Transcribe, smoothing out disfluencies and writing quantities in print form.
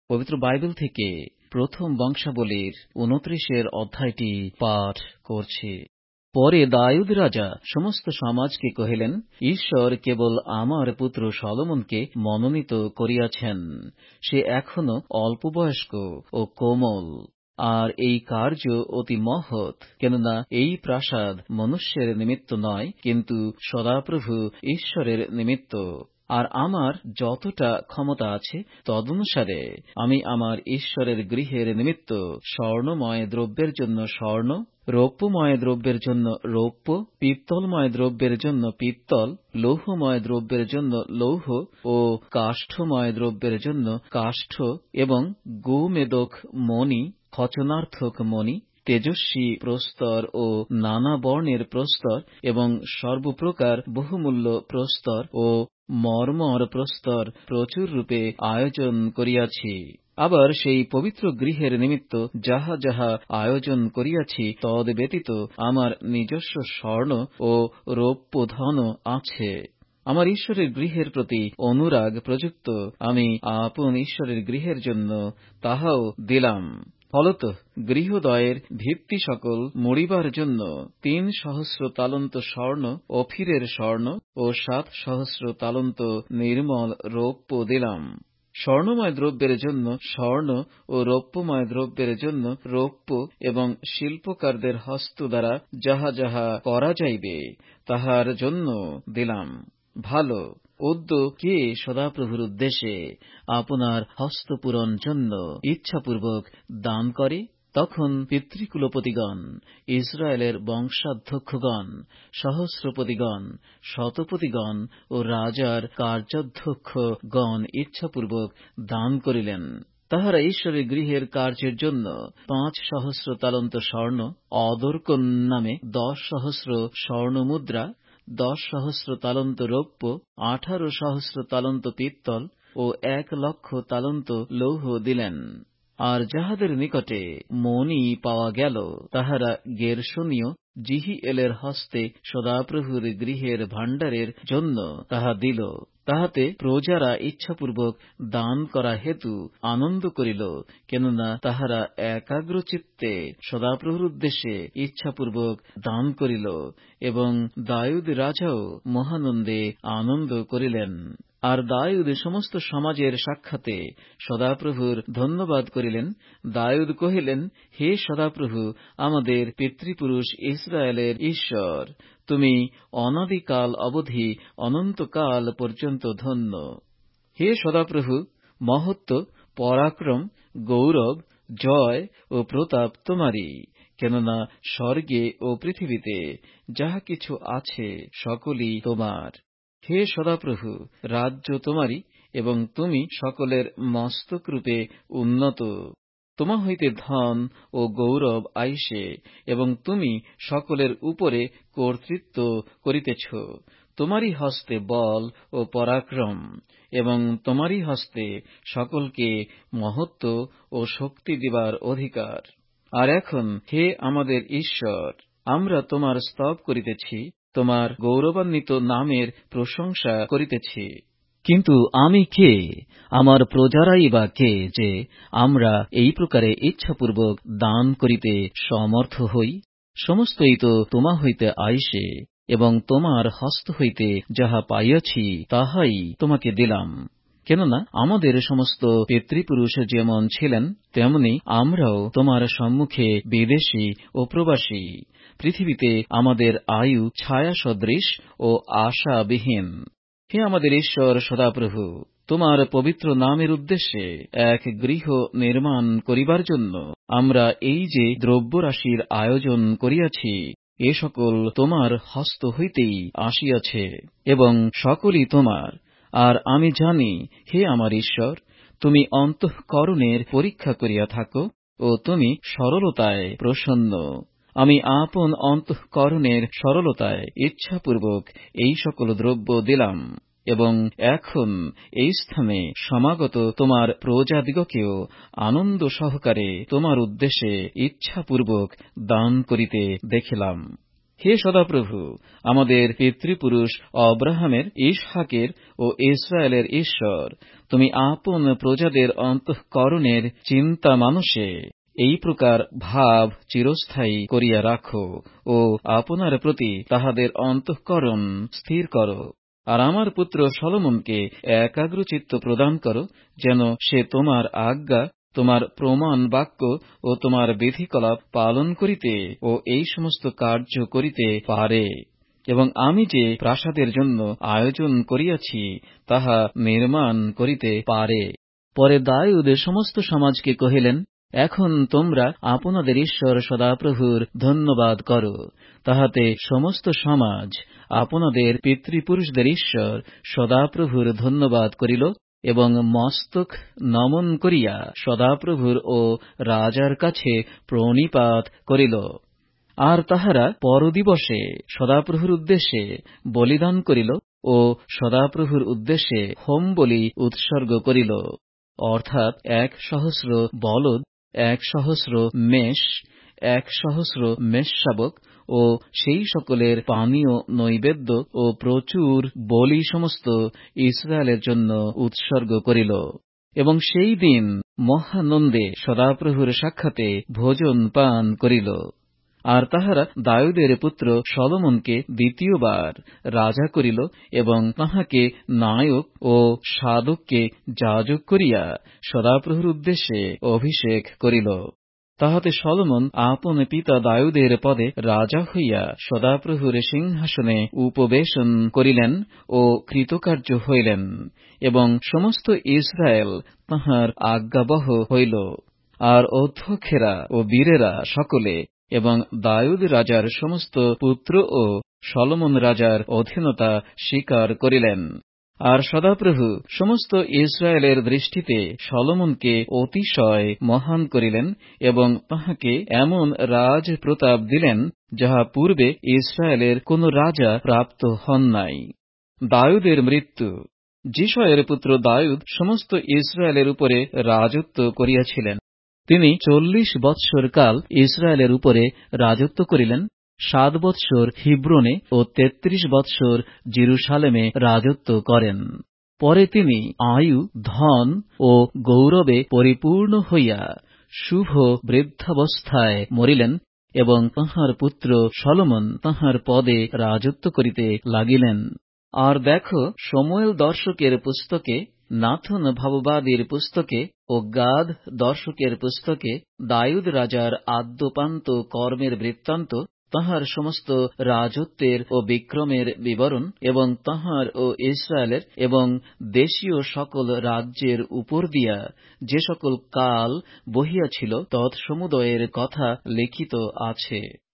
পবিত্র বাইবেল থেকে প্রথম বংশাবলীর ২৯ অধ্যায়টি পাঠ করছি। পরে দাউদ রাজা সমস্ত সমাজকে কহিলেন, ঈশ্বর কেবল আমার পুত্র সলোমনকে মনোনীত করিয়াছেন। সে এখনো অল্পবয়স্ক ও কোমল, আর এই কার্য অতি মহৎ, কেননা এই প্রাসাদ মনুষ্যের নিমিত্ত নয়, কিন্তু সদাপ্রভু ঈশ্বরের নিমিত্ত। আর আমার যতটা ক্ষমতা আছে তদনুসারে আমি আমার ঈশ্বরের গৃহের নিমিত্ত স্বর্ণময় দ্রব্যের জন্য স্বর্ণ, রৌপ্যময় দ্রব্যের জন্য রৌপ্য, পিত্তলময় দ্রব্যের জন্য পিত্তল, লৌহময় দ্রব্যের জন্য লৌহ ও কাষ্ঠময় দ্রব্যের জন্য কাষ্ঠ, এবং গোমেদক মণি, খচনার্থক মণি, তেজস্বী প্রস্তর ও নানা বর্ণের প্রস্তর, এবং সর্বপ্রকার বহুমূল্য প্রস্তর ও মর্মর প্রস্তর প্রচুর রূপে আয়োজন করিয়াছি। আবার সেই পবিত্র গৃহের নিমিত্ত যাহা যাহা আয়োজন করিয়াছি তদ ব্যতীত আমার নিজস্ব স্বর্ণ ও রৌপ্য ধনও আছে। আমার ঈশ্বরের গৃহের প্রতি অনুরাগ প্রযুক্ত আমি আপন ঈশ্বরের গৃহের জন্য তাহাও দিলাম। ফলত গৃহদ্বয়ের ভিত্তি সকল মুড়িবার জন্য ৩,০০০ তালন্ত স্বর্ণ, অফিরের স্বর্ণ ও ৭,০০০ তালন্ত নির্মল রৌপ্য দিলাম। স্বর্ণময় দ্রব্যের জন্য স্বর্ণ ও রৌপ্যময় দ্রব্যের জন্য রৌপ্য, এবং শিল্পকারদের হস্ত দ্বারা যাহা যাহা করা যাইবে তাহার জন্য দিলাম। ভালো উদ্যোগ কে সদাপ্রভুর উদ্দেশ্যে আপনার হস্তপূরণ জন্য ইচ্ছাপূর্বক দান করে, তখন পিতৃকুলপতিগণ, ইসরায়েলের বংশাধ্যক্ষগণ, সহস্রপতিগণ, শতপতিগণ ও রাজার কার্যাধ্যক্ষগণ ইচ্ছাপূর্বক দান করিলেন। তাহারা ঈশ্বরের গৃহের কার্যের জন্য ৫,০০০ তালন্ত স্বর্ণ, অদর্কন নামে ১০,০০০ স্বর্ণমুদ্রা, ১০,০০০ তালন্ত রৌপ্য, ১৮,০০০ তালন্ত পিত্তল ও ১,০০,০০০ তালন্ত লৌহ দিলেন। আর যাহাদের নিকটে মণি পাওয়া গেল, তাহারা গেরশনীয় জিহিয়েলের হস্তে সদাপ্রভুর গৃহের ভাণ্ডারের জন্য তাহা দিল। তাহাতে প্রজারা ইচ্ছাপূর্বক দান করা হেতু আনন্দ করিল, কেননা তাহারা একাগ্রচিত্তে সদাপ্রভুর উদ্দেশ্যে ইচ্ছাপূর্বক দান করিল, এবং দাউদ রাজাও মহানন্দে আনন্দ করিলেন। আর দাউদ সমস্ত সমাজের সাক্ষাতে সদাপ্রভুর ধন্যবাদ করিলেন। দাউদ কহিলেন, হে সদাপ্রভু, আমাদের পিতৃপুরুষ ইসরায়েলের ঈশ্বর, তুমি অনাদিকাল অবধি অনন্তকাল পর্যন্ত ধন্য। হে সদাপ্রভু, মহত্ব, পরাক্রম, গৌরব, জয় ও প্রতাপ তোমারই, কেননা স্বর্গে ও পৃথিবীতে যাহা কিছু আছে সকলই তোমার। হে সদাপ্রভু, রাজ্য তোমারই, এবং তুমি সকলের মস্তকরূপে উন্নত। তোমা হইতে ধন ও গৌরব আইসে, এবং তুমি সকলের উপরে কর্তৃত্ব করিতেছ। তোমারই হস্তে বল ও পরাক্রম, এবং তোমারই হস্তে সকলকে মহত্ব ও শক্তি দিবার অধিকার। আর এখন হে আমাদের ঈশ্বর, আমরা তোমার স্তব করিতেছি, তোমার গৌরবান্বিত নামের প্রশংসা করিতেছি। কিন্তু আমি কে, আমার প্রজারাই বা কে, যে আমরা এই প্রকারে ইচ্ছাপূর্বক দান করিতে সমর্থ হই? সমস্তই তো তোমা হইতে আইসে, এবং তোমার হস্ত হইতে যাহা পাইয়াছি তাহাই তোমাকে দিলাম। কেননা আমাদের সমস্ত পিতৃপুরুষ যেমন ছিলেন, তেমনি আমরাও তোমার সম্মুখে বিদেশী ও প্রবাসী। পৃথিবীতে আমাদের আয়ু ছায়া সদৃশ ও আশাবিহীন। হে আমাদের ঈশ্বর সদাপ্রভু, তোমার পবিত্র নামের উদ্দেশ্যে এক গৃহ নির্মাণ করিবার জন্য আমরা এই যে দ্রব্যরাশির আয়োজন করিয়াছি, এ সকল তোমার হস্ত হইতেই আসিয়াছে, এবং সকলই তোমার। আর আমি জানি, হে আমার ঈশ্বর, তুমি অন্তঃকরণের পরীক্ষা করিয়া থাকো, ও তুমি সরলতায় প্রসন্ন। আমি আপন অন্তঃকরণের সরলতায় ইচ্ছাপূর্বক এই সকল দ্রব্য দিলাম, এবং এখন এই স্থানে সমাগত তোমার প্রজাদিগকেও আনন্দ সহকারে তোমার উদ্দেশ্যে ইচ্ছাপূর্বক দান করিতে দেখিলাম। হে সদাপ্রভু, আমাদের পিতৃপুরুষ অব্রাহামের, ইসহাকের ও ইসরায়েলের ঈশ্বর, তুমি আপন প্রজাদের অন্তঃকরণের চিন্তা মানুষে এই প্রকার ভাব চিরস্থায়ী করিয়া রাখো ও আপনার প্রতি তাহাদের অন্তঃকরণ স্থির করো। আর আমার পুত্র সলোমনকে একাগ্রচিত্ত প্রদান করো, যেন সে তোমার আজ্ঞা, তোমার প্রমাণ বাক্য ও তোমার বিধিকলাপ পালন করিতে ও এই সমস্ত কার্য করিতে পারে, এবং আমি যে প্রাসাদের জন্য আয়োজন করিয়াছি তাহা নির্মাণ করিতে পারে। পরে দাউদ সমস্ত সমাজকে কহিলেন, এখন তোমরা আপনাদের ঈশ্বর সদাপ্রভুর ধন্যবাদ করো। তাহাতে সমস্ত সমাজ আপনাদের পিতৃপুরুষদের ঈশ্বর সদাপ্রভুর ধন্যবাদ করিল এবং মস্তক নমন করিয়া সদাপ্রভুর ও রাজার কাছে প্রণিপাত করিল। আর তাহারা পরদিবসে সদাপ্রভুর উদ্দেশ্যে বলিদান করিল ও সদাপ্রভুর উদ্দেশ্যে হোম বলি উৎসর্গ করিল, অর্থাৎ 1,000 বলদ, 1,000 মেষ, 1,000 মেষশাবক ও সেই সকলের পানীয় নৈবেদ্য ও প্রচুর বলি সমস্ত ইসরায়েলের জন্য উৎসর্গ করিল। এবং সেই দিন মহানন্দে সদাপ্রভুর সাক্ষাতে ভোজন পান করিল। আর তাহারা দাউদের পুত্র সলোমনকে দ্বিতীয়বার রাজা করিল এবং তাহাকে নায়ক ও সাদককে যাজক করিয়া সদাপ্রভুর উদ্দেশ্যে অভিষেক করিল। তাহাতে সলোমন আপন পিতা দাউদের পদে রাজা হইয়া সদাপ্রভুর সিংহাসনে উপবেশন করিলেন ও কৃতকার্য হইলেন, এবং সমস্ত ইসরায়েল তাঁহার আজ্ঞাবহ হইল। আর অধ্যক্ষেরা ও বীরেরা সকলে এবং দাউদ রাজার সমস্ত পুত্র ও সলোমন রাজার অধীনতা স্বীকার করিলেন। আর সদাপ্রভু সমস্ত ইসরায়েলের দৃষ্টিতে সলোমনকে অতিশয় মহান করিলেন এবং তাহাকে এমন রাজ প্রতাপ দিলেন, যাহা পূর্বে ইসরায়েলের কোন রাজা প্রাপ্ত হন নাই। দাউদের মৃত্যু। যিশয়ের পুত্র দাউদ সমস্ত ইসরায়েলের উপরে রাজত্ব করিয়াছিলেন। তিনি 40 বৎসর কাল ইসরায়েলের উপরে রাজত্ব করিলেন। 7 বৎসর হিব্রোনে ও 33 বৎসর জেরুসালেমে রাজত্ব করেন। পরে তিনি আয়ু, ধন ও গৌরবে পরিপূর্ণ হইয়া শুভ বৃদ্ধাবস্থায় মরিলেন এবং তাঁহার পুত্র সলোমন তাঁহার পদে রাজত্ব করিতে লাগিলেন। আর দেখো, শমূয়েল দর্শকের পুস্তকে, নাথন ভাববাদীর পুস্তকে ও গাদ দর্শকের পুস্তকে দাউদ রাজার আদ্যোপান্ত কর্মের বৃত্তান্ত, তাঁহার সমস্ত রাজত্বের ও বিক্রমের বিবরণ এবং তাঁহার ও ইসরায়েলের এবং দেশীয় সকল রাজ্যের উপর দিয়া যে সকল কাল বহিয়াছিল তৎসমুদয়ের কথা লিখিত আছে।